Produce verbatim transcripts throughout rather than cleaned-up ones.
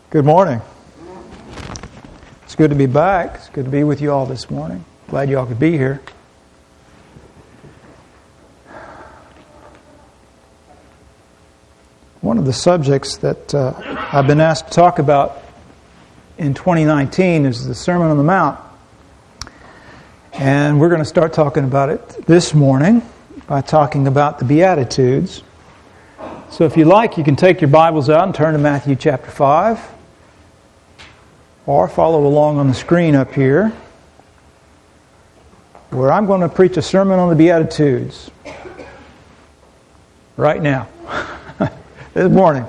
Good morning. It's good to be back. It's good to be with you all this morning. Glad you all could be here. One of the subjects that uh, I've been asked to talk about in twenty nineteen is the Sermon on the Mount. And we're going to start talking about it this morning by talking about the Beatitudes. So if you like, you can take your Bibles out and turn to Matthew chapter five. Or follow along on the screen up here, where I'm going to preach a sermon on the Beatitudes right now, this morning.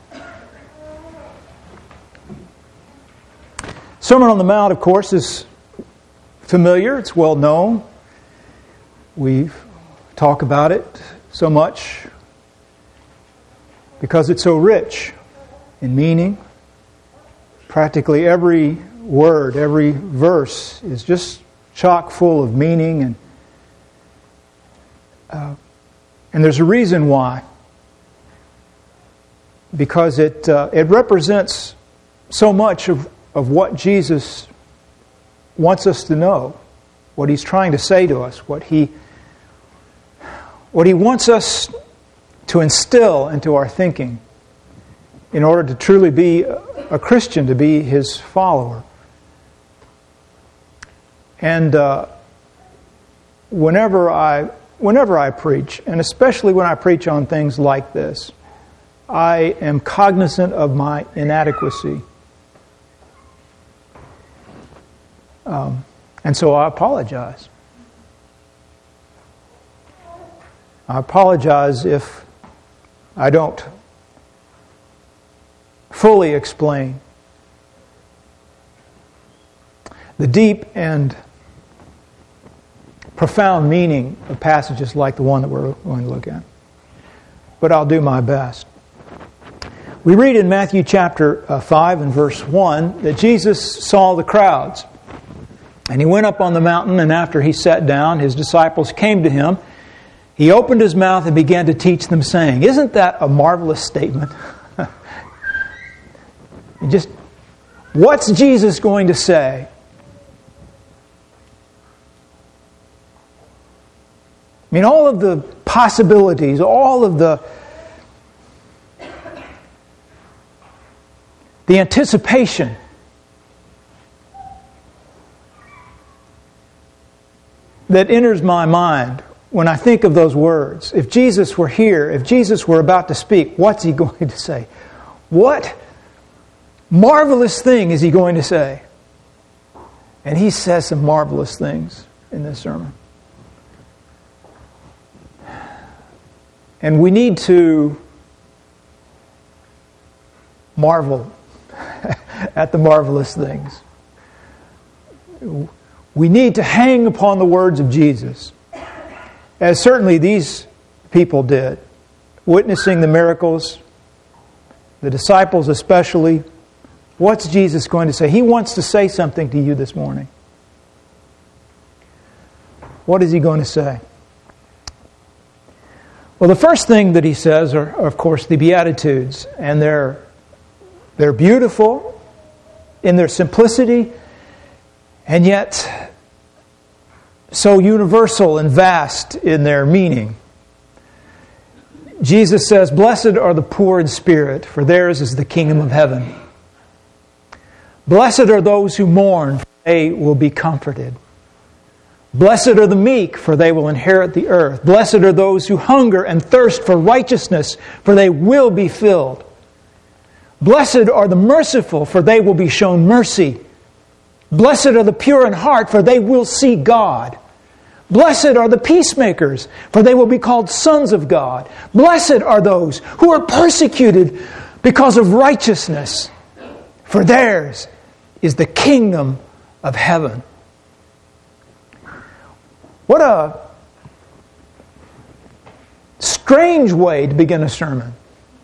Sermon on the Mount, of course, is familiar. It's well known. We talk about it so much because it's so rich in meaning. Practically every word, every verse is just chock full of meaning, and uh, and there's a reason why. Because it uh, it represents so much of, of what Jesus wants us to know, what He's trying to say to us, what He what He wants us to instill into our thinking in order to truly be a Christian, to be His follower. And uh, whenever I whenever I preach, and especially when I preach on things like this, I am cognizant of my inadequacy. Um, and so I apologize. I apologize if I don't fully explain the deep and profound meaning of passages like the one that we're going to look at. But I'll do my best. We read in Matthew chapter five and verse one that Jesus saw the crowds. And He went up on the mountain, and after He sat down, His disciples came to Him. He opened His mouth and began to teach them, saying, isn't that a marvelous statement? Just, what's Jesus going to say? I mean, all of the possibilities, all of the the anticipation that enters my mind when I think of those words. If Jesus were here, if Jesus were about to speak, what's He going to say? What marvelous thing is He going to say? And He says some marvelous things in this sermon. And we need to marvel at the marvelous things. We need to hang upon the words of Jesus, as certainly these people did, witnessing the miracles, the disciples especially. What's Jesus going to say? He wants to say something to you this morning. What is He going to say? Well, the first thing that He says are, of course, the Beatitudes. And they're, they're beautiful in their simplicity, and yet so universal and vast in their meaning. Jesus says, blessed are the poor in spirit, for theirs is the kingdom of heaven. Blessed are those who mourn, for they will be comforted. Blessed are the meek, for they will inherit the earth. Blessed are those who hunger and thirst for righteousness, for they will be filled. Blessed are the merciful, for they will be shown mercy. Blessed are the pure in heart, for they will see God. Blessed are the peacemakers, for they will be called sons of God. Blessed are those who are persecuted because of righteousness, for theirs is the kingdom of heaven. What a strange way to begin a sermon.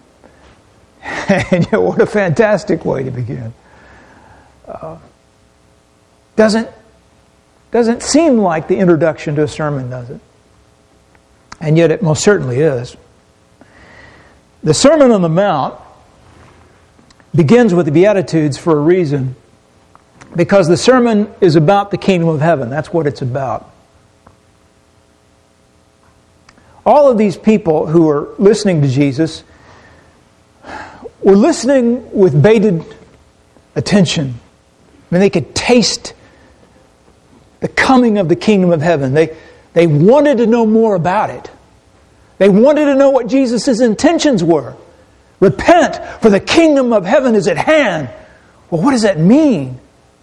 And yet what a fantastic way to begin. Uh, doesn't, doesn't seem like the introduction to a sermon, does it? And yet it most certainly is. The Sermon on the Mount begins with the Beatitudes for a reason. Because the sermon is about the kingdom of heaven. That's what it's about. All of these people who are listening to Jesus were listening with bated attention. I mean, they could taste the coming of the kingdom of heaven. They, they wanted to know more about it. They wanted to know what Jesus' intentions were. Repent, for the kingdom of heaven is at hand. Well, what does that mean?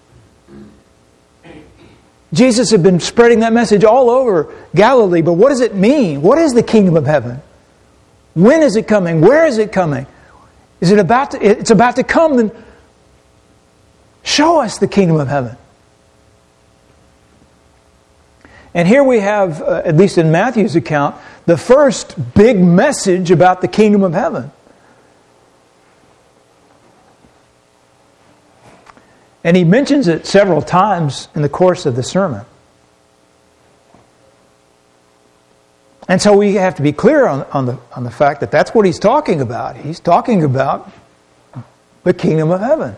Jesus had been spreading that message all over Galilee, but what does it mean? What is the kingdom of heaven? When is it coming? Where is it coming? Is it about to, it's about to come, then show us the kingdom of heaven. And here we have, uh, at least in Matthew's account, the first big message about the kingdom of heaven. And he mentions it several times in the course of the sermon. And so we have to be clear on, on, the, on the fact that that's what he's talking about. He's talking about the kingdom of heaven.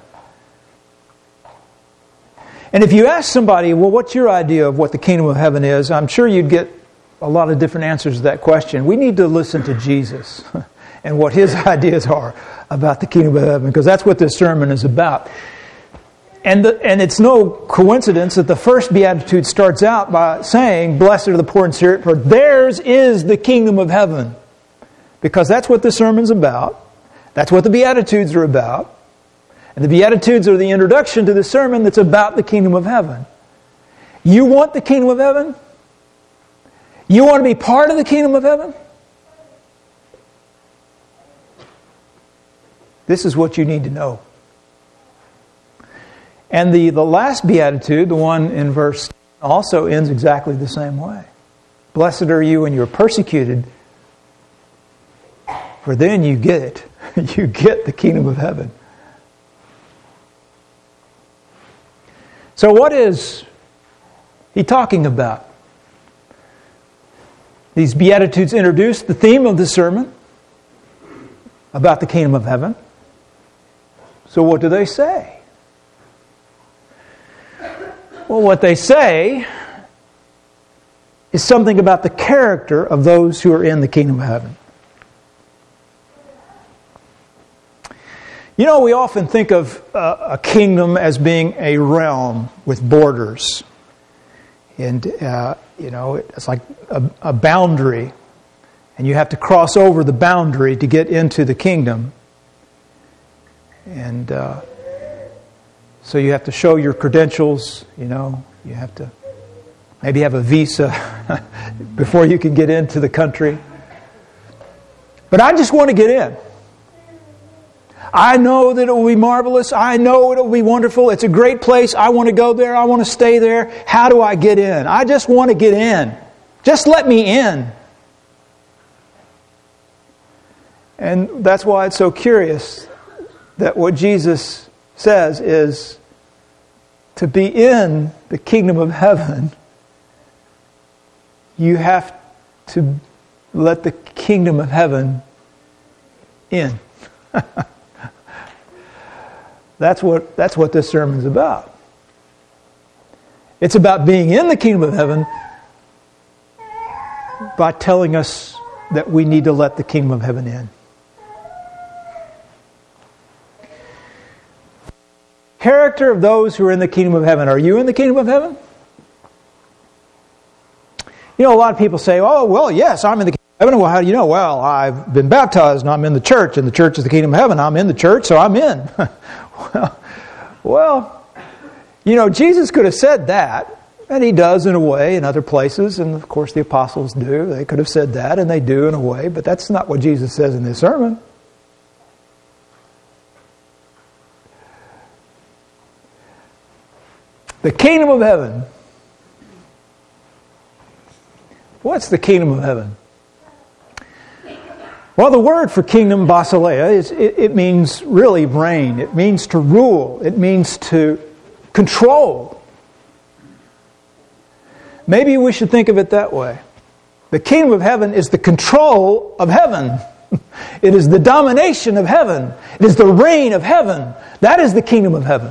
And if you ask somebody, well, what's your idea of what the kingdom of heaven is? I'm sure you'd get a lot of different answers to that question. We need to listen to Jesus and what His ideas are about the kingdom of heaven, because that's what this sermon is about. And, the, and it's no coincidence that the first beatitude starts out by saying, "Blessed are the poor in spirit, for theirs is the kingdom of heaven." Because that's what the sermon's about. That's what the beatitudes are about. And the beatitudes are the introduction to the sermon that's about the kingdom of heaven. You want the kingdom of heaven? You want to be part of the kingdom of heaven? This is what you need to know. And the, the last beatitude, the one in verse, also ends exactly the same way. Blessed are you when you're persecuted, for then you get it. You get the kingdom of heaven. So what is he talking about? These beatitudes introduce the theme of the sermon about the kingdom of heaven. So what do they say? Well, what they say is something about the character of those who are in the kingdom of heaven. You know, we often think of uh, a kingdom as being a realm with borders. And, uh, you know, it's like a, a boundary. And you have to cross over the boundary to get into the kingdom. And uh, so you have to show your credentials, you know. You have to maybe have a visa before you can get into the country. But I just want to get in. I know that it will be marvelous. I know it will be wonderful. It's a great place. I want to go there. I want to stay there. How do I get in? I just want to get in. Just let me in. And that's why it's so curious that what Jesus says is to be in the kingdom of heaven, you have to let the kingdom of heaven in. That's what, that's what this sermon's about. It's about being in the kingdom of heaven by telling us that we need to let the kingdom of heaven in. Character of those who are in the kingdom of heaven. Are you in the kingdom of heaven? You know, a lot of people say, oh, well, yes, I'm in the kingdom of heaven. Well, how do you know? Well, I've been baptized and I'm in the church, and the church is the kingdom of heaven. I'm in the church, so I'm in. well, well, you know, Jesus could have said that, and He does in a way in other places, and of course the apostles do. They could have said that, and they do in a way, but that's not what Jesus says in this sermon. The kingdom of heaven. What's the kingdom of heaven? Well, the word for kingdom, basileia, is it, it means really reign. It means to rule. It means to control. Maybe we should think of it that way. The kingdom of heaven is the control of heaven. It is the domination of heaven. It is the reign of heaven. That is the kingdom of heaven.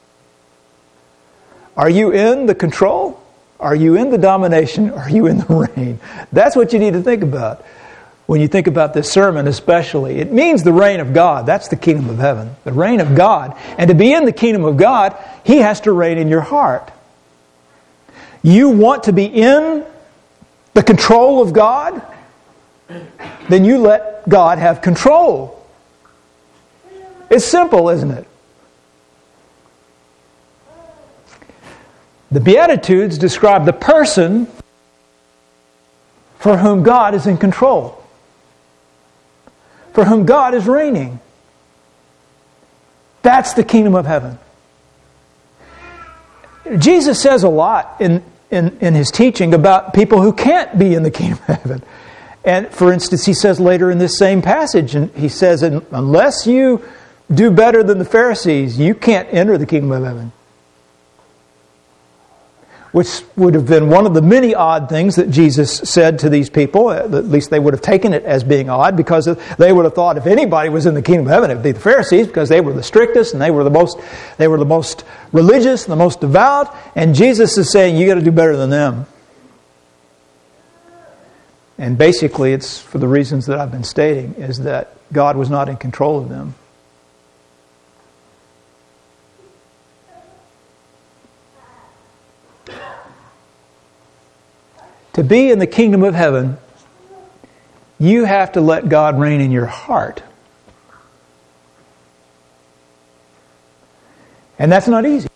Are you in the control? Are you in the domination? Are you in the reign? That's what you need to think about when you think about this sermon especially. It means the reign of God. That's the kingdom of heaven. The reign of God. And to be in the kingdom of God, He has to reign in your heart. You want to be in the control of God? Then you let God have control. It's simple, isn't it? The Beatitudes describe the person for whom God is in control, for whom God is reigning. That's the kingdom of heaven. Jesus says a lot in, in, in His teaching about people who can't be in the kingdom of heaven. And for instance, He says later in this same passage, and He says, unless you do better than the Pharisees, you can't enter the kingdom of heaven. Which would have been one of the many odd things that Jesus said to these people. At least they would have taken it as being odd, because they would have thought if anybody was in the kingdom of heaven, it would be the Pharisees, because they were the strictest and they were the most they were the most religious and the most devout. And Jesus is saying, you got to do better than them. And basically, it's for the reasons that I've been stating, is that God was not in control of them. To be in the kingdom of heaven, you have to let God reign in your heart. And that's not easy.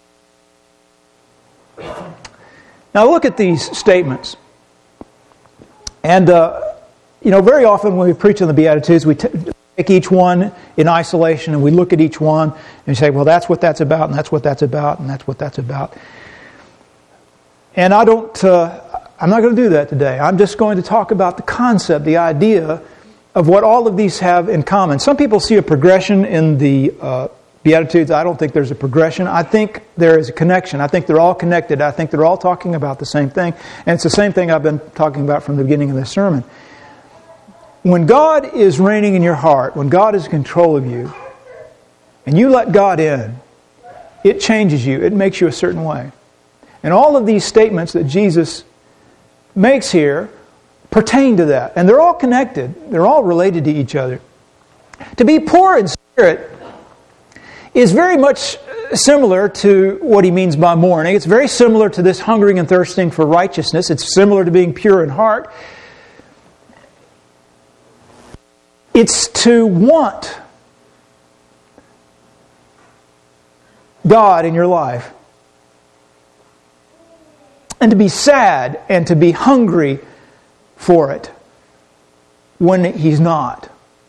Now look at these statements. And, uh, you know, very often when we preach on the Beatitudes, we t- take each one in isolation and we look at each one and we say, well, that's what that's about, and that's what that's about, and that's what that's about. And I don't... Uh, I'm not going to do that today. I'm just going to talk about the concept, the idea of what all of these have in common. Some people see a progression in the uh, Beatitudes. I don't think there's a progression. I think there is a connection. I think they're all connected. I think they're all talking about the same thing. And it's the same thing I've been talking about from the beginning of this sermon. When God is reigning in your heart, when God is in control of you, and you let God in, it changes you. It makes you a certain way. And all of these statements that Jesus makes here pertain to that. And they're all connected. They're all related to each other. To be poor in spirit is very much similar to what he means by mourning. It's very similar to this hungering and thirsting for righteousness. It's similar to being pure in heart. It's to want God in your life. And to be sad and to be hungry for it when He's not.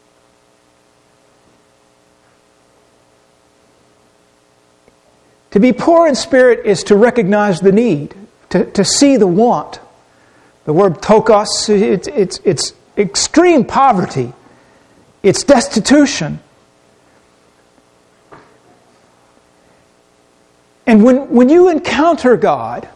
To be poor in spirit is to recognize the need, to, to see the want. The word tokos, it's, it's, it's extreme poverty. It's destitution. And when, when you encounter God,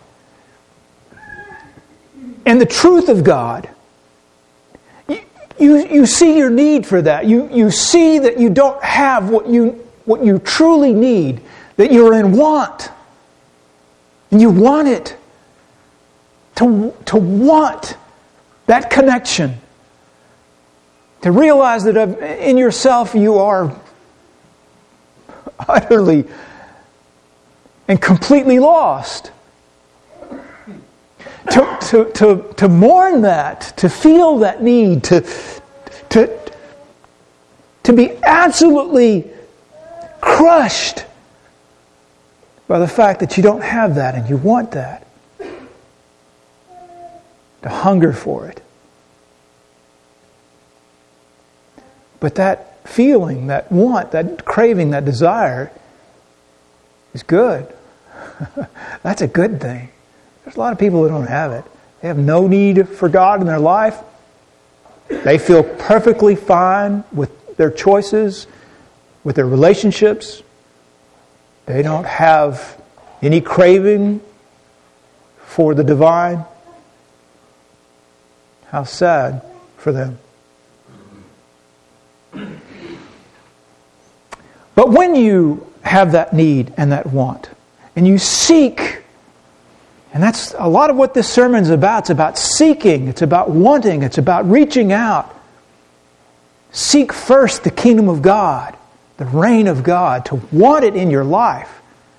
and the truth of God, you, you, you see your need for that. You, you see that you don't have what you, what you truly need, that you're in want. And you want it. To, to want that connection. To realize that in yourself you are utterly and completely lost. To, to, to, to mourn that, to feel that need, to, to, to be absolutely crushed by the fact that you don't have that and you want that. To hunger for it. But that feeling, that want, that craving, that desire is good. That's a good thing. There's a lot of people who don't have it. They have no need for God in their life. They feel perfectly fine with their choices, with their relationships. They don't have any craving for the divine. How sad for them. But when you have that need and that want, and you seek, and that's a lot of what this sermon is about. It's about seeking. It's about wanting. It's about reaching out. Seek first the kingdom of God, the reign of God, to want it in your life.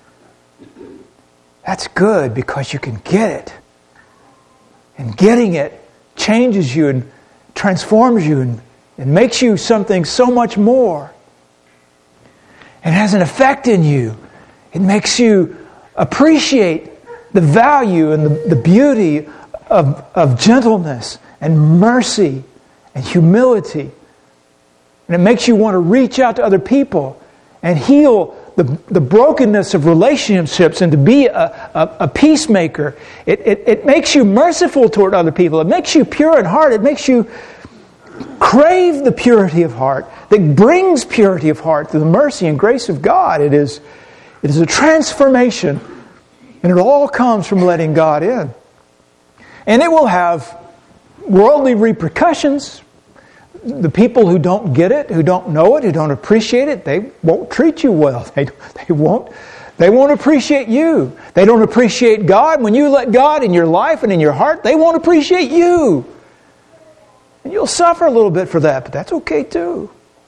That's good because you can get it. And getting it changes you and transforms you and, and makes you something so much more. It has an effect in you. It makes you appreciate the value and the, the beauty of, of gentleness and mercy and humility. And it makes you want to reach out to other people and heal the, the brokenness of relationships and to be a, a, a peacemaker. It, it, it makes you merciful toward other people. It makes you pure in heart. It makes you crave the purity of heart that brings purity of heart through the mercy and grace of God. It is, it is a transformation, and it all comes from letting God in. And it will have worldly repercussions. The people who don't get it, who don't know it, who don't appreciate it, they won't treat you well. They, they won't they won't appreciate you. They don't appreciate God. When you let God in your life and in your heart, they won't appreciate you. And you'll suffer a little bit for that, but that's okay too.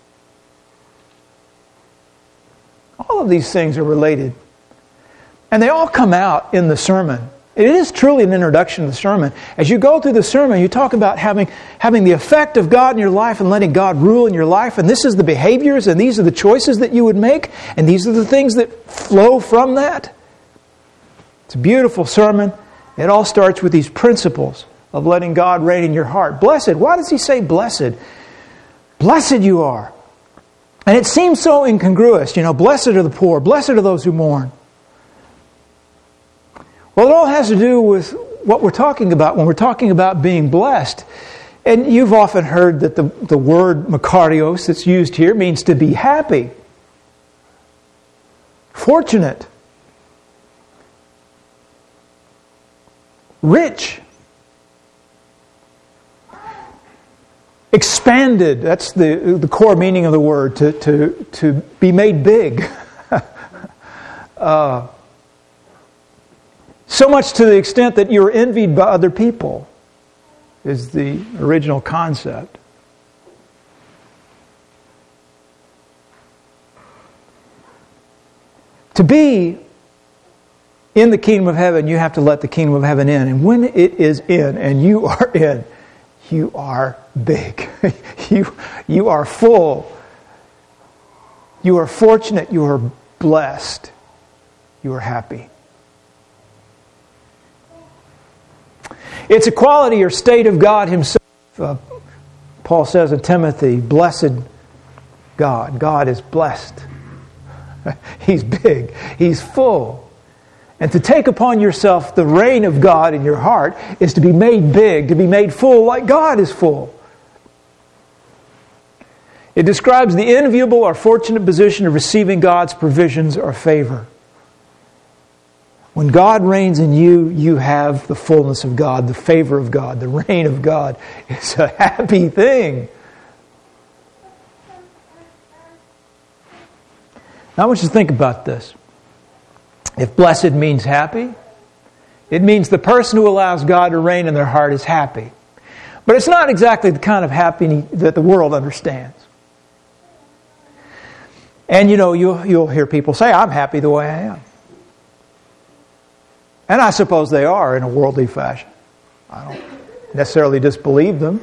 All of these things are related. And they all come out in the sermon. It is truly an introduction to the sermon. As you go through the sermon, you talk about having, having the effect of God in your life and letting God rule in your life. And this is the behaviors and these are the choices that you would make. And these are the things that flow from that. It's a beautiful sermon. It all starts with these principles of letting God reign in your heart. Blessed. Why does he say blessed? Blessed you are. And it seems so incongruous. You know, blessed are the poor. Blessed are those who mourn. Well, it all has to do with what we're talking about when we're talking about being blessed. And you've often heard that the, the word makarios that's used here means to be happy, fortunate, rich, expanded. That's the, the core meaning of the word, to, to, to be made big. uh, So much to the extent that you're envied by other people is the original concept. To be in the kingdom of heaven, you have to let the kingdom of heaven in. And when it is in and you are in, you are big. you, you are full. You are fortunate. You are blessed. You are happy. It's a quality or state of God Himself. Uh, Paul says in Timothy, blessed God. God is blessed. He's big. He's full. And to take upon yourself the reign of God in your heart is to be made big, to be made full like God is full. It describes the enviable or fortunate position of receiving God's provisions or favor. When God reigns in you, you have the fullness of God, the favor of God, the reign of God. It's a happy thing. Now I want you to think about this. If blessed means happy, it means the person who allows God to reign in their heart is happy. But it's not exactly the kind of happiness that the world understands. And you know, you'll, you'll hear people say, I'm happy the way I am. And I suppose they are in a worldly fashion. I don't necessarily disbelieve them.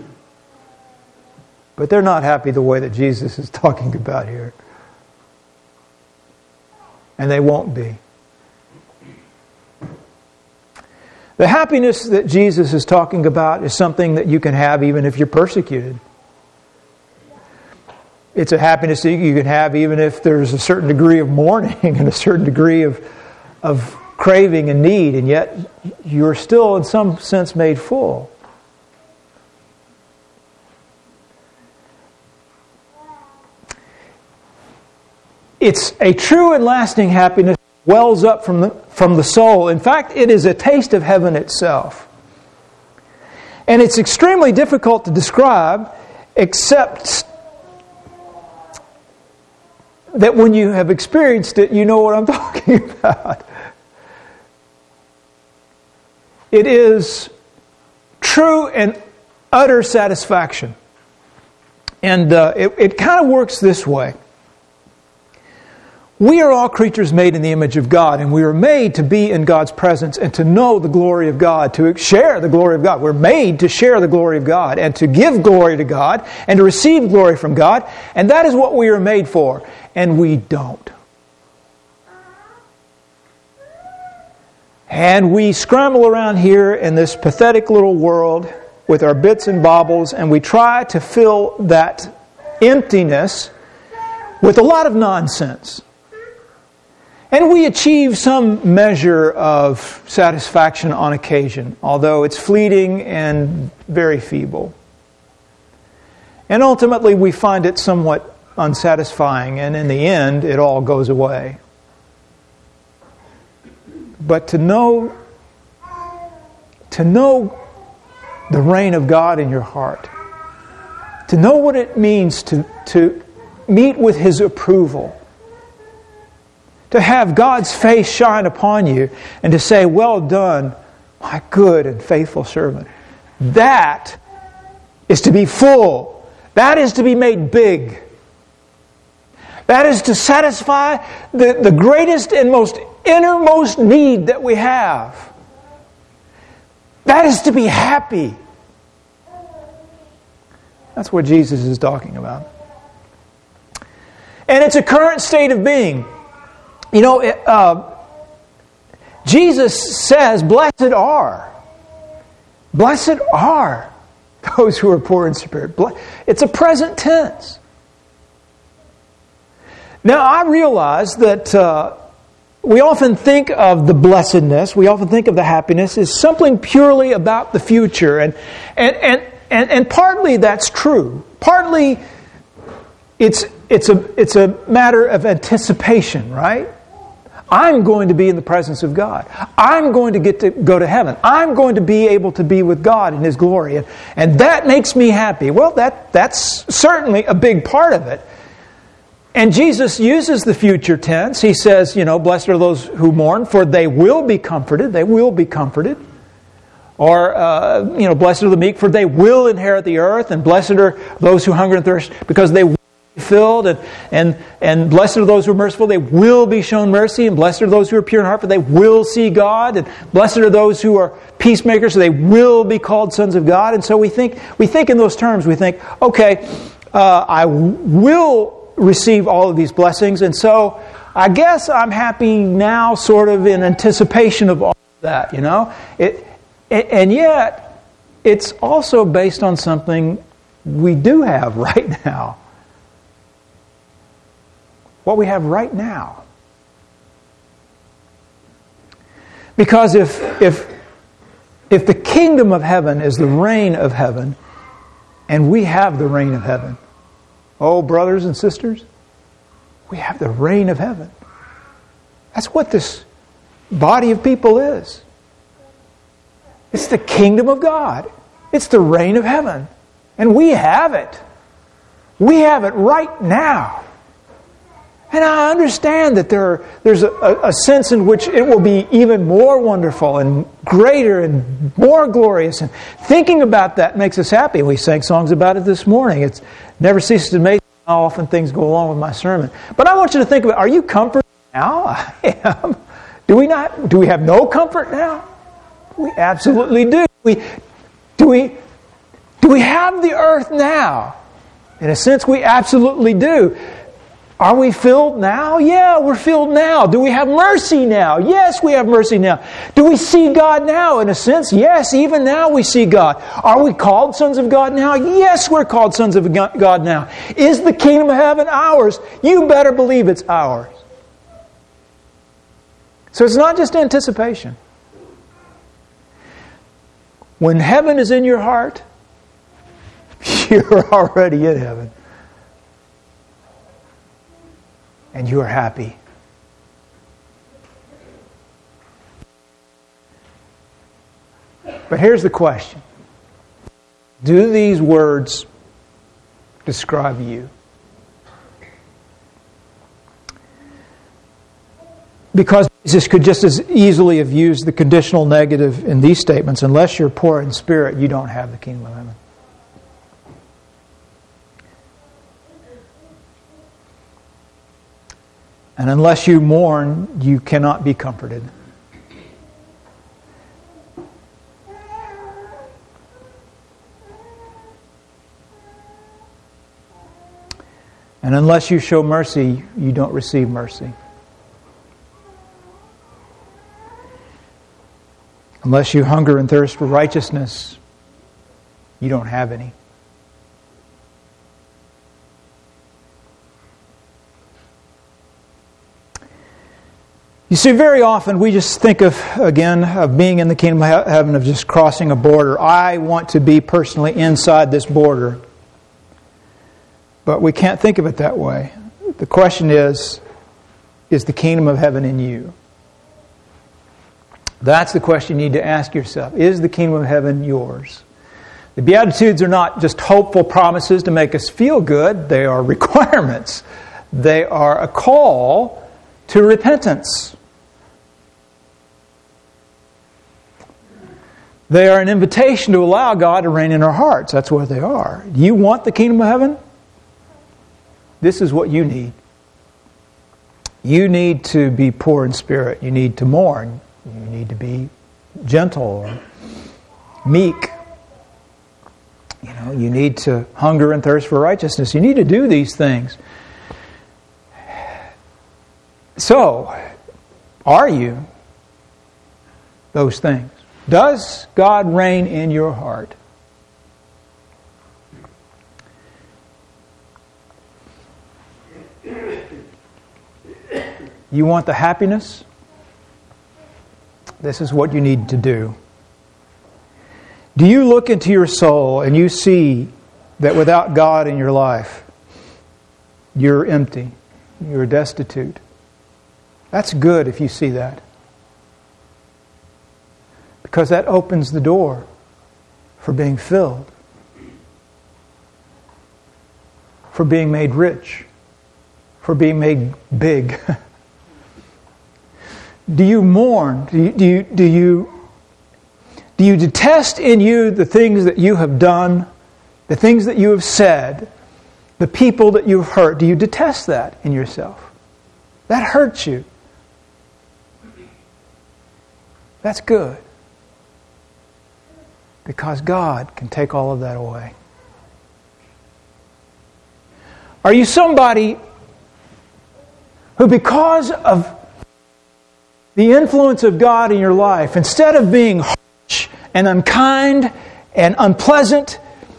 But they're not happy the way that Jesus is talking about here. And they won't be. The happiness that Jesus is talking about is something that you can have even if you're persecuted. It's a happiness that you can have even if there's a certain degree of mourning and a certain degree of, of craving and need, and yet you're still in some sense made full. It's a true and lasting happiness that wells up from the, from the soul. In fact, it is a taste of heaven itself. And it's extremely difficult to describe, except that when you have experienced it, you know what I'm talking about. It is true and utter satisfaction. And uh, it, it kind of works this way. We are all creatures made in the image of God, and we are made to be in God's presence and to know the glory of God, to share the glory of God. We're made to share the glory of God and to give glory to God and to receive glory from God, and that is what we are made for, and we don't. And we scramble around here in this pathetic little world with our bits and baubles, and we try to fill that emptiness with a lot of nonsense. And we achieve some measure of satisfaction on occasion, although it's fleeting and very feeble. And ultimately we find it somewhat unsatisfying, and in the end it all goes away. But to know, to know the reign of God in your heart, to know what it means to, to meet with His approval, to have God's face shine upon you and to say, "Well done, my good and faithful servant." That is to be full. That is to be made big. That is to satisfy the, the greatest and most innermost need that we have. That is to be happy. That's what Jesus is talking about. And it's a current state of being. You know, uh, Jesus says, "Blessed are, blessed are those who are poor in spirit." It's a present tense. Now, I realize that uh, we often think of the blessedness, we often think of the happiness as something purely about the future, and and and and, and partly that's true. Partly, it's it's a it's a matter of anticipation, right? I'm going to be in the presence of God. I'm going to get to go to heaven. I'm going to be able to be with God in His glory. And, and that makes me happy. Well, that that's certainly a big part of it. And Jesus uses the future tense. He says, you know, "Blessed are those who mourn, for they will be comforted." They will be comforted. Or, uh, you know, "Blessed are the meek, for they will inherit the earth." And "Blessed are those who hunger and thirst, because they will filled, and, and and blessed are those who are merciful, they will be shown mercy, and blessed are those who are pure in heart, for they will see God, and blessed are those who are peacemakers, so they will be called sons of God." And so we think we think in those terms. We think, okay, uh, I will receive all of these blessings, and so I guess I'm happy now, sort of in anticipation of all of that. You know, it, it and yet it's also based on something we do have right now. What we have right now. Because if if if the kingdom of heaven is the reign of heaven, and we have the reign of heaven, oh, brothers and sisters, we have the reign of heaven. That's what this body of people is. It's the kingdom of God. It's the reign of heaven. And we have it. We have it right now. And I understand that there are, there's a, a sense in which it will be even more wonderful and greater and more glorious. And thinking about that makes us happy. We sang songs about it this morning. It never ceases to amaze me how often things go along with my sermon. But I want you to think about, are you comforted now? I am. Do we not? Do we have no comfort now? We absolutely do. We, do we, do we have the earth now? In a sense, we absolutely do. Are we filled now? Yeah, we're filled now. Do we have mercy now? Yes, we have mercy now. Do we see God now? In a sense, yes, even now we see God. Are we called sons of God now? Yes, we're called sons of God now. Is the kingdom of heaven ours? You better believe it's ours. So it's not just anticipation. When heaven is in your heart, you're already in heaven. And you are happy. But here's the question. Do these words describe you? Because Jesus could just as easily have used the conditional negative in these statements. Unless you're poor in spirit, you don't have the kingdom of heaven. And unless you mourn, you cannot be comforted. And unless you show mercy, you don't receive mercy. Unless you hunger and thirst for righteousness, you don't have any. You see, very often we just think of, again, of being in the kingdom of heaven, of just crossing a border. I want to be personally inside this border. But we can't think of it that way. The question is, is the kingdom of heaven in you? That's the question you need to ask yourself. Is the kingdom of heaven yours? The Beatitudes are not just hopeful promises to make us feel good. They are requirements. They are a call to repentance. They are an invitation to allow God to reign in our hearts. That's what they are. Do you want the kingdom of heaven? This is what you need. You need to be poor in spirit. You need to mourn. You need to be gentle or meek. You know, you need to hunger and thirst for righteousness. You need to do these things. So, are you those things? Does God reign in your heart? You want the happiness? This is what you need to do. Do you look into your soul and you see that without God in your life, you're empty, you're destitute? That's good if you see that. Because that opens the door for being filled, for being made rich, for being made big. Do you mourn? Do you, do you, do you, do you detest in you the things that you have done, the things that you have said, the people that you've hurt? Do you detest that in yourself? That hurts you. That's good. Because God can take all of that away. Are you somebody who, because of the influence of God in your life, instead of being harsh and unkind and unpleasant,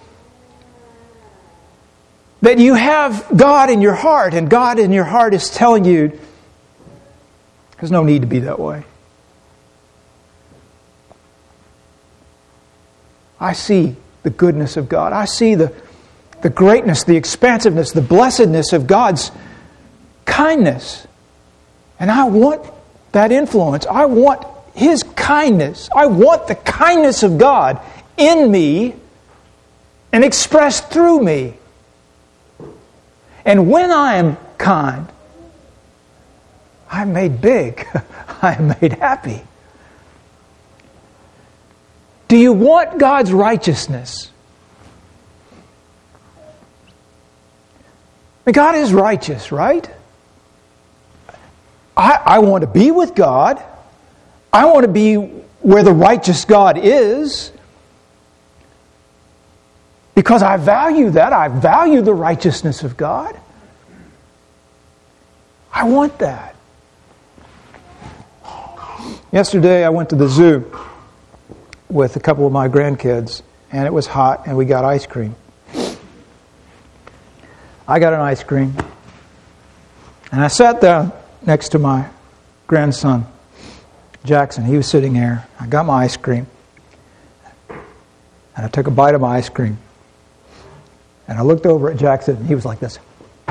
that you have God in your heart, and God in your heart is telling you, there's no need to be that way. I see the goodness of God. I see the, the greatness, the expansiveness, the blessedness of God's kindness. And I want that influence. I want His kindness. I want the kindness of God in me and expressed through me. And when I am kind, I'm made big. I'm made happy. Do you want God's righteousness? I mean, God is righteous, right? I, I want to be with God. I want to be where the righteous God is. Because I value that. I value the righteousness of God. I want that. Yesterday I went to the zoo with a couple of my grandkids, and it was hot, and we got ice cream. I got an ice cream, and I sat down next to my grandson, Jackson. He was sitting there. I got my ice cream, and I took a bite of my ice cream, and I looked over at Jackson, and he was like this.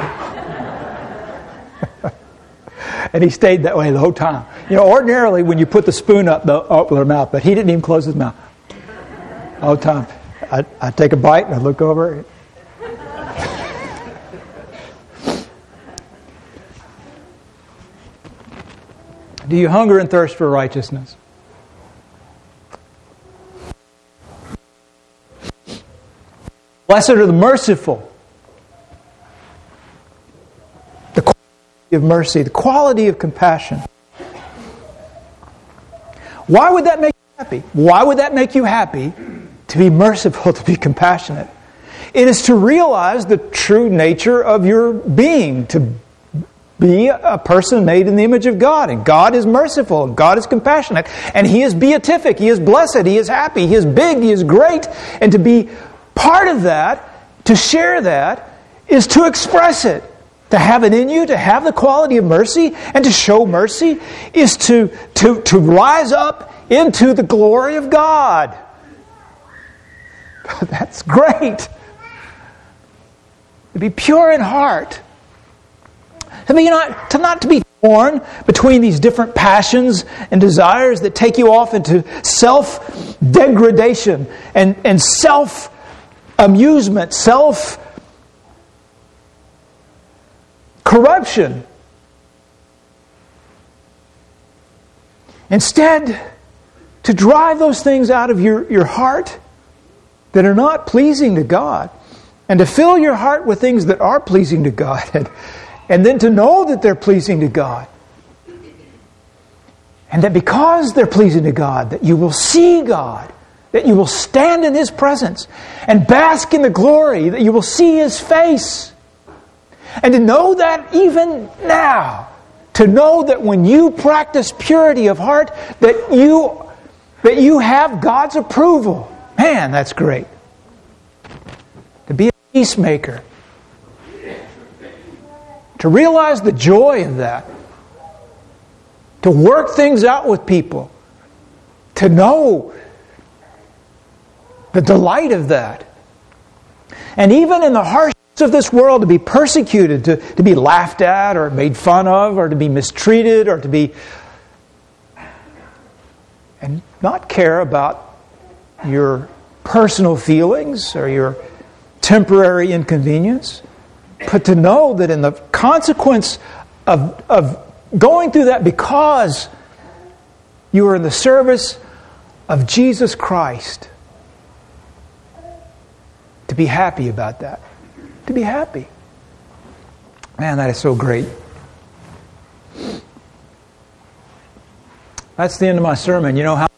And he stayed that way the whole time. You know, ordinarily when you put the spoon up, the, up their mouth, but he didn't even close his mouth. The whole time. I'd, I'd take a bite and I'd look over. Do you hunger and thirst for righteousness? Blessed are the merciful. The quality of mercy, the quality of compassion. Why would that make you happy? Why would that make you happy to be merciful, to be compassionate? It is to realize the true nature of your being, to be a person made in the image of God. And God is merciful, and God is compassionate, and He is beatific, He is blessed, He is happy, He is big, He is great. And to be part of that, to share that, is to express it. To have it in you, to have the quality of mercy, and to show mercy, is to, to, to rise up into the glory of God. That's great. To be pure in heart. I mean, you know, to not to be torn between these different passions and desires that take you off into self-degradation and, and self-amusement, self-corruption. Instead, to drive those things out of your, your heart that are not pleasing to God, and to fill your heart with things that are pleasing to God, and, and then to know that they're pleasing to God. And that because they're pleasing to God, that you will see God, that you will stand in His presence and bask in the glory, that you will see His face. And to know that even now, to know that when you practice purity of heart, that you, that you have God's approval. Man, that's great. To be a peacemaker. To realize the joy of that. To work things out with people. To know the delight of that. And even in the harshness of this world, to be persecuted, to, to be laughed at or made fun of or to be mistreated or to be... and not care about your personal feelings or your temporary inconvenience, but to know that in the consequence of, of going through that because you are in the service of Jesus Christ, to be happy about that. To be happy. Man, that is so great. That's the end of my sermon. You know how